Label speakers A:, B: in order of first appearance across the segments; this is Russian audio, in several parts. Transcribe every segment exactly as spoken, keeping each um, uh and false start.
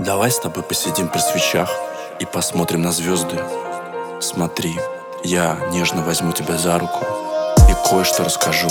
A: Давай с тобой посидим при свечах и посмотрим на звезды. Смотри, я нежно возьму тебя за руку и кое-что расскажу.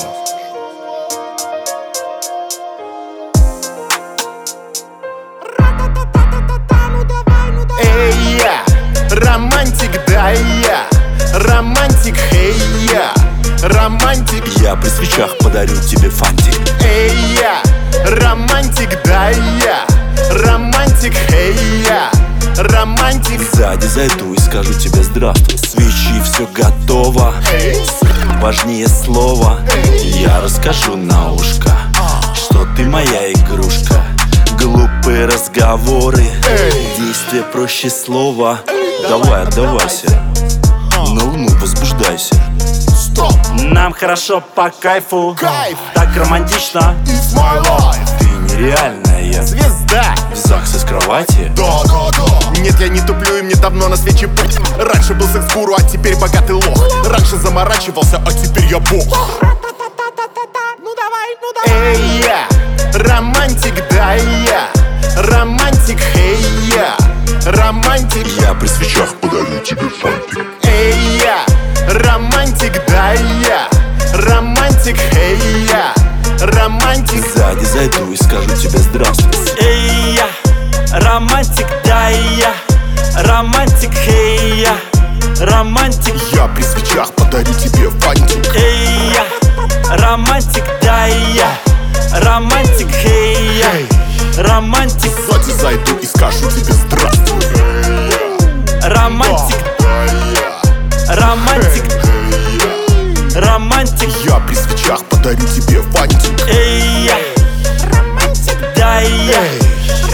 B: Эй, я, романтик, да я, романтик, эй, я, романтик.
A: Я при свечах подарю тебе фантик.
B: Эй, я, романтик, да я, романтик, эй, я, романтик.
A: Сзади зайду и скажу тебе здравствуй. Свечи, все готово,
B: Эй,
A: важнее слова. Я расскажу на ушко, что ты моя игрушка. Глупые разговоры, действия проще слова. Давай, отдавайся, на луну возбуждайся.
B: стоп,
A: Нам хорошо по кайфу,
B: кайф,
A: так романтично.
B: it's my life.
A: Ты нереальная,
B: Звезда,
A: в ЗАГСе с кровати.
B: да, да, да. Нет, я не туплю, и мне давно на свечи путь. Раньше был секс-гуру, а теперь богатый лох. Раньше заморачивался, а теперь я бог.
C: Ну давай, ну давай.
B: Эй, я, романтик, да я, романтик, эй, я, романтик.
A: Я при свечах подарю тебе фантик.
B: Эй, я, романтик, да я, романтик, эй, я, романтик.
A: Сзади зайду и скажу тебе здравствуй.
D: Эй, я, романтик, да я, романтик, эй, я, романтик.
B: Я при свечах подарю тебе фантик.
D: Эй, я, романтик, да я, романтик, эй, я, романтик.
B: Сзади зайду и скажу тебе здравствуй.
D: Романтик,
B: Да я,
D: романтик, романтик.
B: я при свечах подарю тебе фантик.
D: Эй, я,
C: Романтик,
D: да я,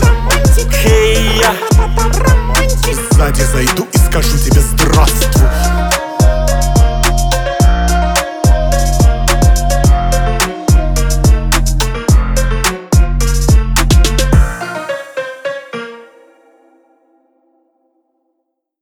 C: романтик,
D: эй, я.
C: романтик.
B: Сзади зайду и скажу тебе здравствуй.